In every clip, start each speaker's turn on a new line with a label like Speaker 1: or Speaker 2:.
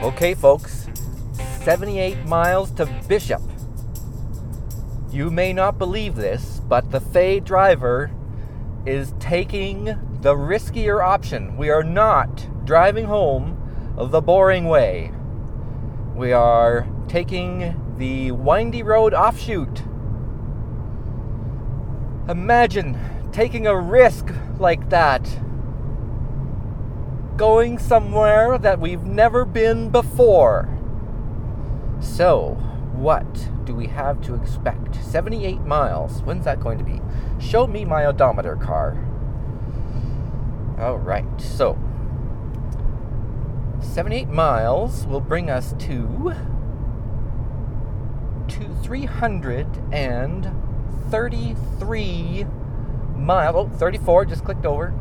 Speaker 1: Okay, folks, 78 miles to Bishop. You may not believe this, but the Faye driver is taking the riskier option. We are not driving home the boring way. We are taking the windy road offshoot. Imagine taking a risk like that. Going somewhere that we've never been before. So, what do we have to expect? 78 miles. When's that going to be? Show me my odometer car. Alright, so 78 miles will bring us to 333 miles. Oh, 34, just clicked over.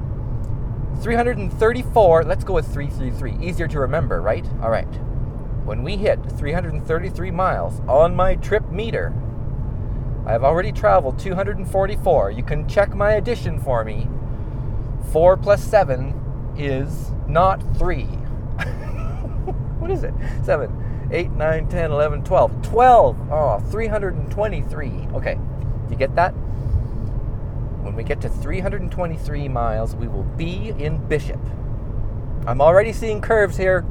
Speaker 1: 334, let's go with 333. Easier to remember, right? All right. When we hit 333 miles on my trip meter, I've already traveled 244. You can check my addition for me. 4 plus 7 is not 3. What is it? 7, 8, 9, 10, 11, 12. 12! Oh, 323. Okay. You get that? When we get to 323 miles, we will be in Bishop. I'm already seeing curves here.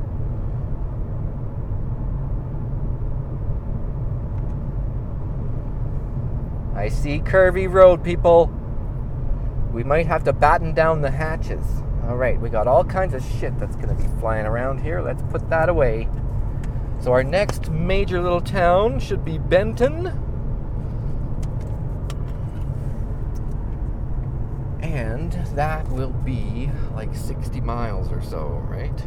Speaker 1: I see curvy road, people. We might have to batten down the hatches. All right, we got all kinds of shit that's going to be flying around here. Let's put that away. So our next major little town should be Benton. And that will be like 60 miles or so, right?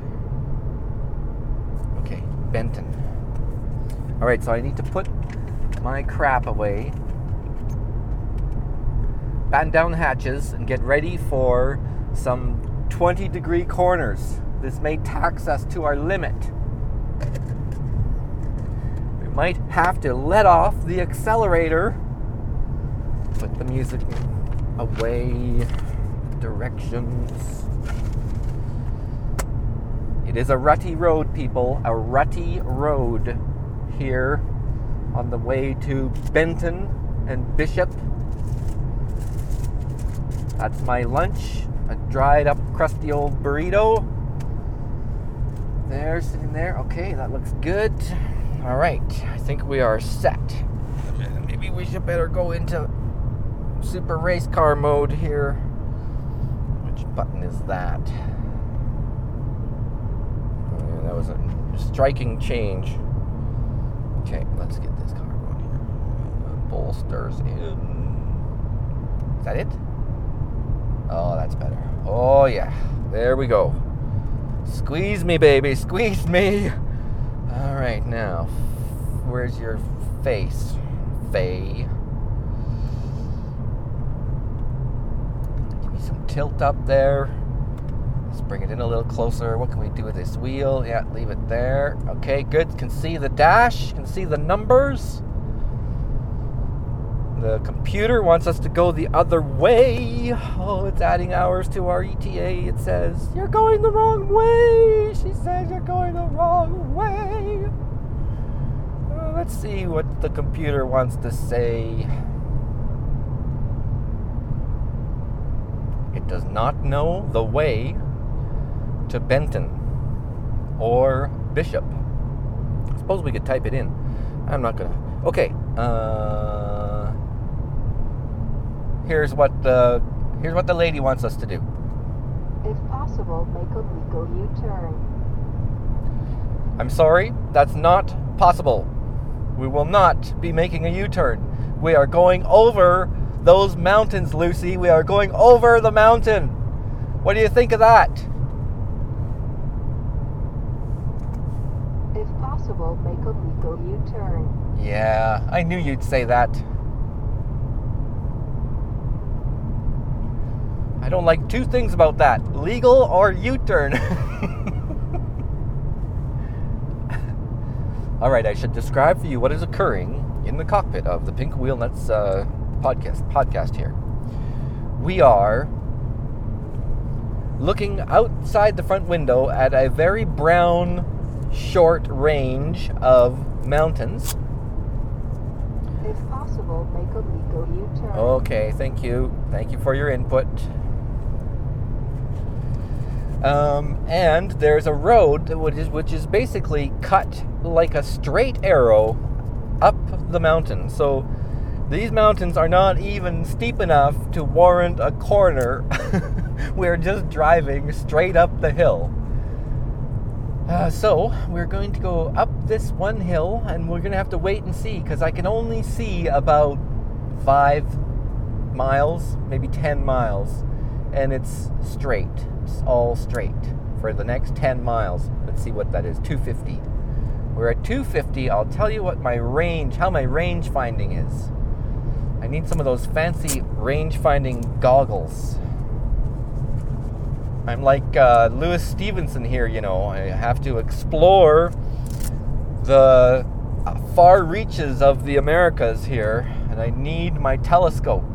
Speaker 1: Okay, Benton. All right, so I need to put my crap away, batten down the hatches, and get ready for some 20-degree corners. This may tax us to our limit. We might have to let off the accelerator. Put the music away, directions. It is a rutty road, people. A rutty road here on the way to Benton and Bishop. That's my lunch. A dried up, crusty old burrito. There, sitting there. Okay, that looks good. All right, I think we are set. Maybe we should better go into super race car mode here. Which button is that? Yeah, that was a striking change. Okay, let's get this car going here. Bolsters in. Is that it? Oh, that's better. Oh, yeah. There we go. Squeeze me, baby. Squeeze me. All right, now, where's your face, Faye? Give me some tilt up there. Let's bring it in a little closer. What can we do with this wheel? Yeah, leave it there. Okay, good. Can see the dash. Can see the numbers. The computer wants us to go the other way. Oh, it's adding hours to our ETA. It says, you're going the wrong way. She says you're going the wrong way. Let's see what the computer wants to say. It does not know the way to Benton or Bishop. I suppose we could type it in. I'm not gonna. Okay. Here's what the lady wants us to do.
Speaker 2: If possible, make a legal U-turn.
Speaker 1: I'm sorry, that's not possible. We will not be making a U-turn. We are going over those mountains, Lucy. We are going over the mountain. What do you think of that?
Speaker 2: If possible, make a legal U-turn.
Speaker 1: Yeah, I knew you'd say that. I don't like two things about that. Legal or U-turn. All right, I should describe for you what is occurring in the cockpit of the Pink Wheel Nuts podcast here. We are looking outside the front window at a very brown short range of mountains.
Speaker 2: If possible, make a legal U-turn.
Speaker 1: Okay, thank you. Thank you for your input. And there's a road which is basically cut like a straight arrow up the mountain. So these mountains are not even steep enough to warrant a corner. We're just driving straight up the hill. So we're going to go up this one hill, and we're going to have to wait and see, because I can only see about 5 miles, maybe 10 miles, and it's straight. It's all straight for the next 10 miles. Let's see what that is, 250. We're at 250. I'll tell you what how my range finding is. I need some of those fancy range finding goggles. I'm like Lewis Stevenson here, I have to explore the far reaches of the Americas here, and I need my telescope.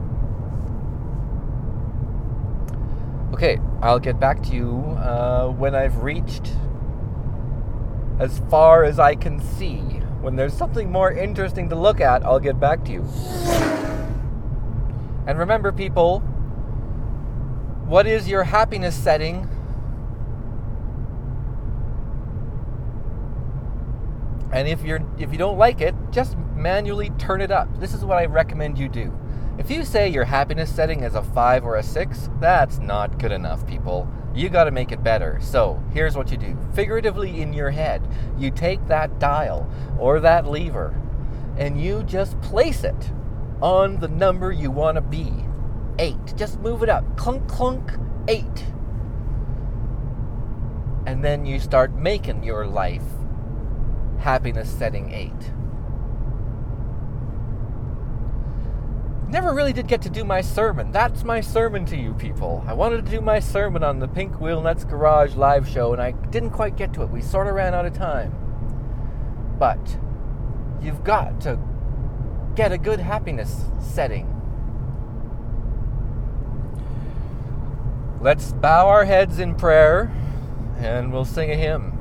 Speaker 1: Okay, I'll get back to you when I've reached as far as I can see. When there's something more interesting to look at, I'll get back to you. And remember, people, what is your happiness setting? And if you don't like it, just manually turn it up. This is what I recommend you do. If you say your happiness setting is a 5 or a 6, that's not good enough, people. You got to make it better. So here's what you do. Figuratively in your head, you take that dial or that lever and you just place it on the number you want to be. 8. Just move it up. Clunk, clunk, 8. And then you start making your life happiness setting 8. Never really did get to do my sermon. That's my sermon to you people. I wanted to do my sermon on the Pink Wheel Nuts Garage live show, and I didn't quite get to it. We sort of ran out of time. But you've got to get a good happiness setting. Let's bow our heads in prayer, and we'll sing a hymn.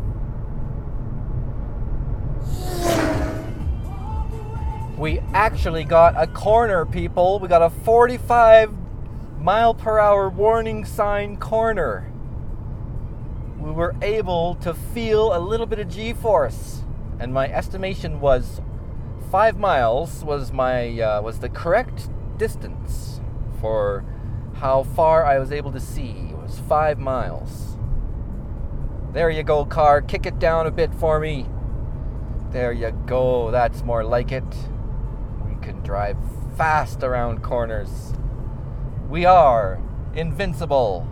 Speaker 1: We actually got a corner, people. We got a 45 mile per hour warning sign corner. We were able to feel a little bit of G-force, and my estimation was 5 miles was the correct distance for how far I was able to see. It was 5 miles. There you go, car. Kick it down a bit for me. There you go. That's more like it. We can drive fast around corners. We are invincible.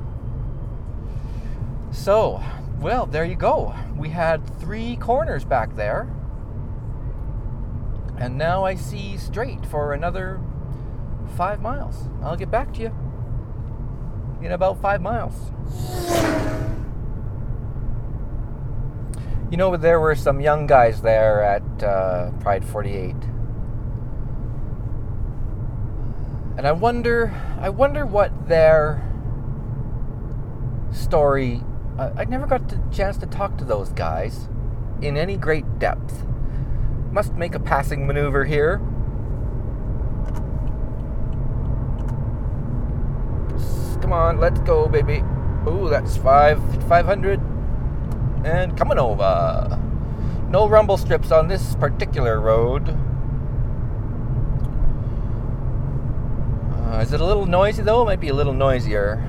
Speaker 1: So, well, there you go. We had 3 corners back there. And now I see straight for another 5 miles. I'll get back to you in about 5 miles. You know, there were some young guys there at Pride 48. And I wonder what their story... I never got the chance to talk to those guys in any great depth. Must make a passing maneuver here. Come on, let's go, baby. Ooh, that's 500. And coming over. No rumble strips on this particular road. Is it a little noisy, though? It might be a little noisier.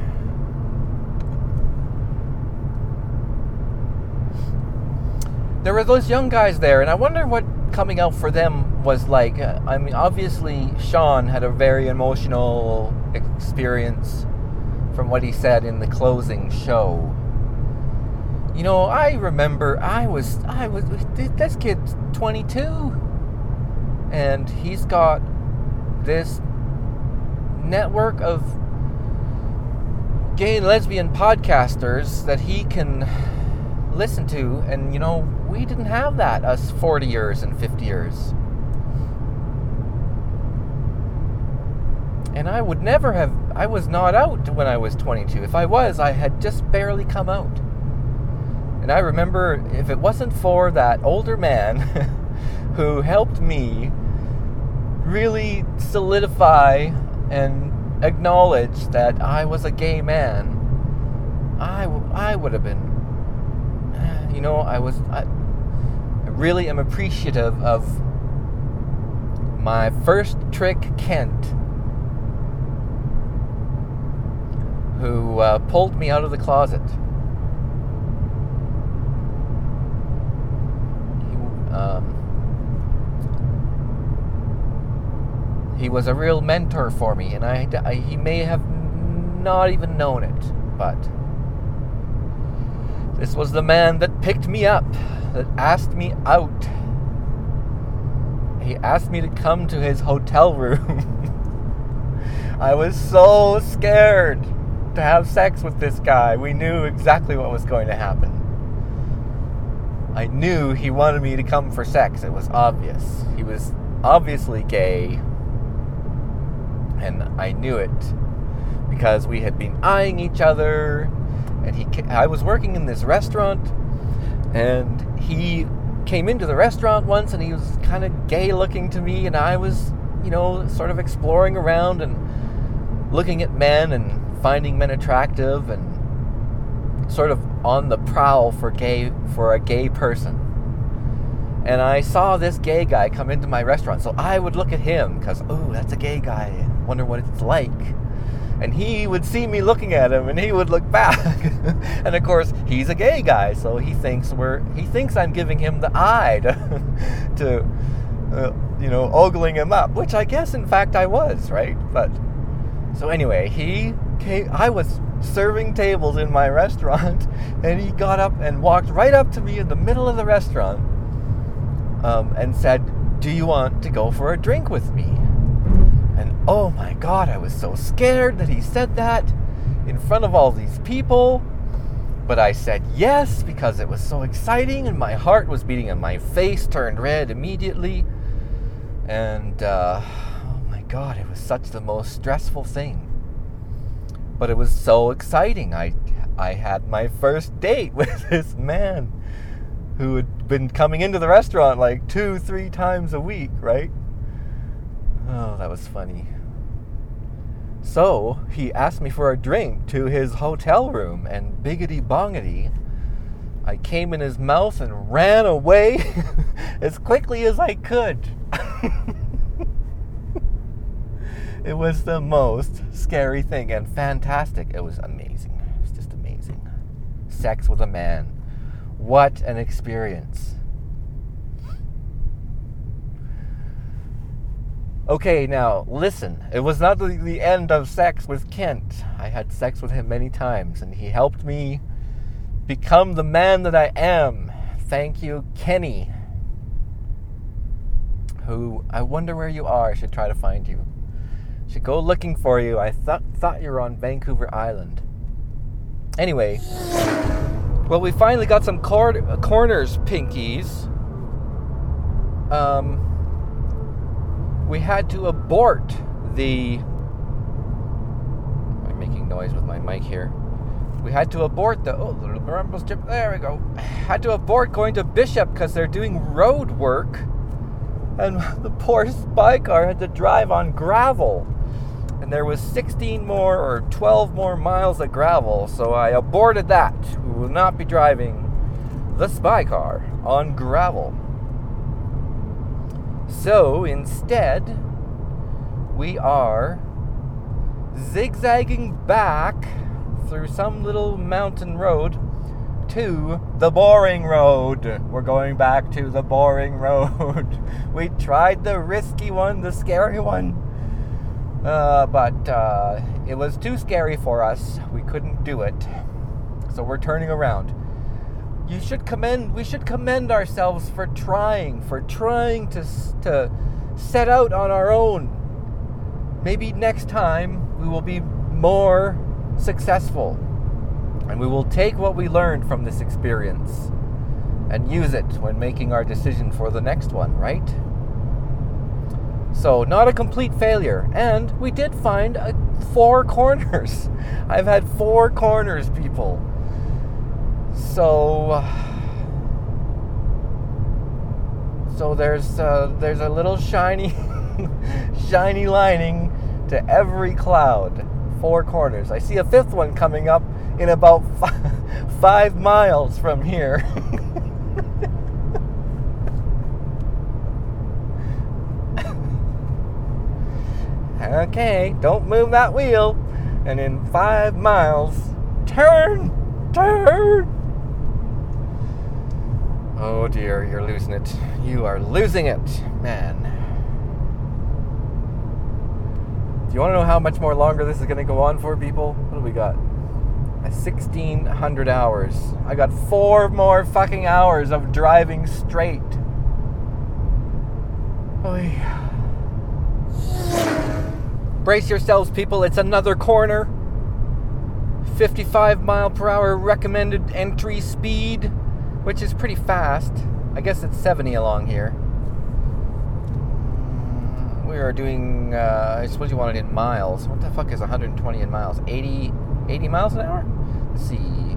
Speaker 1: There were those young guys there, and I wonder what coming out for them was like. I mean, obviously, Sean had a very emotional experience from what he said in the closing show. You know, I remember this kid's 22, and he's got this network of gay and lesbian podcasters that he can listen to, and you know, we didn't have that, us 40 years and 50 years. And I was not out when I was 22. If I was, I had just barely come out. And I remember, if it wasn't for that older man who helped me really solidify and acknowledge that I was a gay man, I would have been, I really am appreciative of my first trick, Kent, who pulled me out of the closet. He was a real mentor for me, and he may have not even known it, but this was the man that picked me up, that asked me out. He asked me to come to his hotel room. I was so scared to have sex with this guy. We knew exactly what was going to happen. I knew he wanted me to come for sex. It was obvious. He was obviously gay. And I knew it because we had been eyeing each other. And I was working in this restaurant, and he came into the restaurant once, and he was kind of gay looking to me, and I was, sort of exploring around and looking at men and finding men attractive and sort of on the prowl for a gay person. And I saw this gay guy come into my restaurant, so I would look at him because, that's a gay guy. I wonder what it's like. And he would see me looking at him, and he would look back. And of course, he's a gay guy, so he thinks I'm giving him the eye to ogling him up, which I guess in fact I was, right? But so anyway, I was serving tables in my restaurant, and he got up and walked right up to me in the middle of the restaurant, and said, "Do you want to go for a drink with me?" And oh my God, I was so scared that he said that in front of all these people. But I said yes because it was so exciting, and my heart was beating and my face turned red immediately. And oh my God, it was such the most stressful thing. But it was so exciting. I had my first date with this man who had been coming into the restaurant like 2-3 times a week, right? Oh, that was funny. So, he asked me for a drink to his hotel room, and biggity bongity, I came in his mouth and ran away as quickly as I could. It was the most scary thing, and fantastic. It was amazing. It was just amazing. Sex with a man. What an experience. Okay, now, listen. It was not the end of sex with Kent. I had sex with him many times, and he helped me become the man that I am. Thank you, Kenny. Who, I wonder where you are. I should try to find you. I should go looking for you. I thought you were on Vancouver Island. Anyway, well, we finally got some corners, pinkies. We had to abort I'm making noise with my mic here. We had to abort the rumble strip. There we go. Had to abort going to Bishop because they're doing road work, and the poor spy car had to drive on gravel, and there was 16 more or 12 more miles of gravel. So I aborted that. We will not be driving the spy car on gravel. So instead, we are zigzagging back through some little mountain road to the boring road. We're going back to the boring road. We tried the risky one, the scary one, but it was too scary for us. We couldn't do it. So we're turning around. We should commend ourselves for trying to set out on our own. Maybe next time we will be more successful, and we will take what we learned from this experience and use it when making our decision for the next one, right? So, not a complete failure, and we did find 4 corners. I've had 4 corners, people. So there's a little shiny shiny lining to every cloud. 4 corners. I see a 5th one coming up in about 5 miles from here. Okay, don't move that wheel. And in 5 miles, turn. Oh dear, you're losing it. You are losing it, man. Do you want to know how much more longer this is going to go on for, people? What do we got? 1,600 hours. I got 4 more fucking hours of driving straight. Oy. Brace yourselves, people. It's another corner. 55 mile per hour recommended entry speed, which is pretty fast. I guess it's 70 along here. We are doing, I suppose you want it in miles. What the fuck is 120 in miles? 80 miles an hour? Let's see.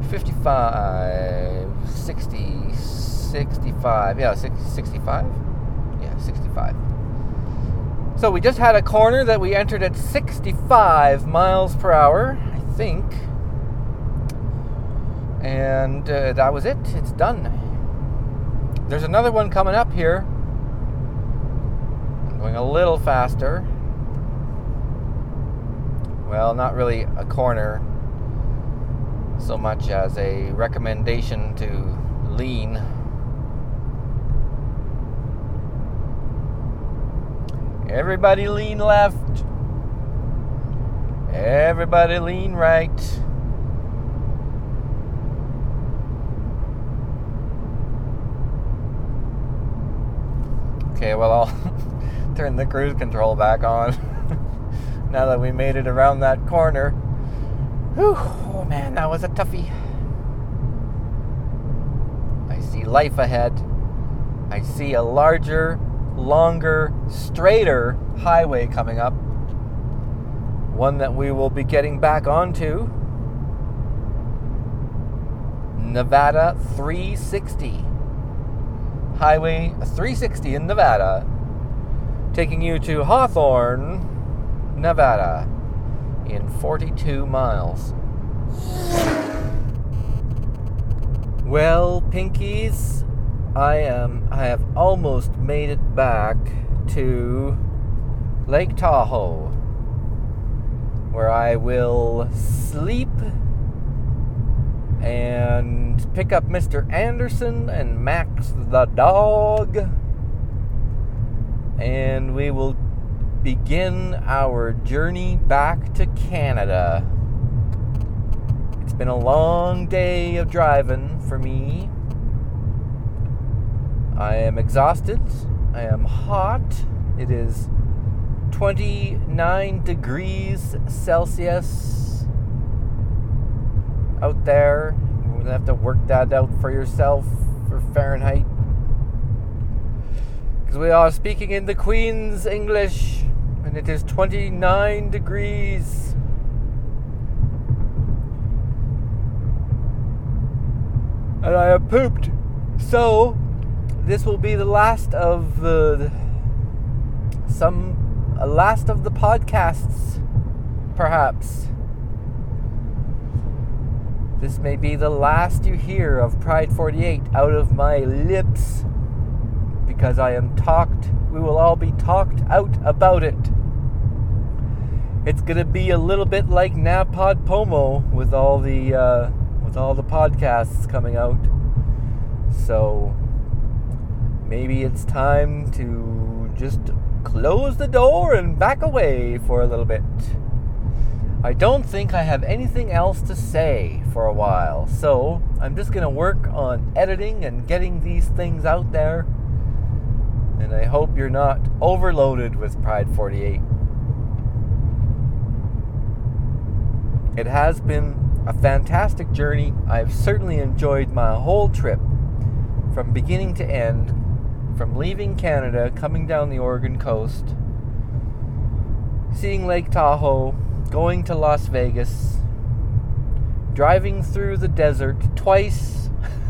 Speaker 1: 55, 60, 65. Yeah, 65? Yeah, 65. So we just had a corner that we entered at 65 miles per hour, I think. And that was it. It's done. There's another one coming up here. I'm going a little faster. Well, not really a corner so much as a recommendation to lean. Everybody lean left. Everybody lean right. Okay, well, I'll turn the cruise control back on now that we made it around that corner. Whew, oh man, that was a toughie. I see life ahead. I see a larger, longer, straighter highway coming up. One that we will be getting back onto. Nevada 360. Highway 360 in Nevada. Taking you to Hawthorne, Nevada in 42 miles. Well, Pinkies, I have almost made it back to Lake Tahoe, where I will sleep and pick up Mr. Anderson and Max the dog, and we will begin our journey back to Canada. It's been a long day of driving for me. I am exhausted. I am hot. It is 29 degrees Celsius out there. You're going to have to work that out for yourself for Fahrenheit. Because we are speaking in the Queen's English, and it is 29 degrees. And I have pooped. So this will be the last of the podcasts, perhaps. This may be the last you hear of Pride 48 out of my lips, because we will all be talked out about it. It's gonna be a little bit like Napod Pomo with all the podcasts coming out. So maybe it's time to just close the door and back away for a little bit. I don't think I have anything else to say for a while, so I'm just going to work on editing and getting these things out there, and I hope you're not overloaded with Pride 48. It has been a fantastic journey. I've certainly enjoyed my whole trip from beginning to end, from leaving Canada, coming down the Oregon coast, seeing Lake Tahoe, going to Las Vegas, driving through the desert twice.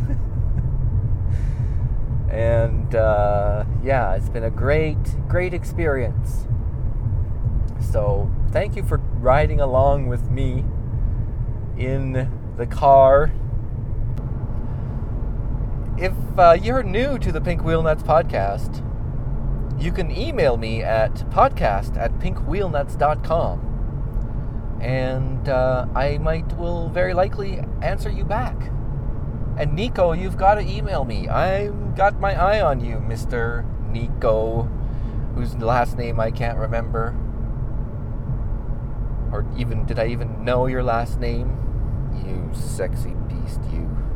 Speaker 1: And yeah, it's been a great experience. So thank you for riding along with me in the car. If you're new to the Pink Wheel Nuts podcast, you can email me at podcast@pinkwheelnuts.com. And I will very likely answer you back. And Nico, you've got to email me. I've got my eye on you, Mr. Nico, whose last name I can't remember. Or did I even know your last name? You sexy beast, you.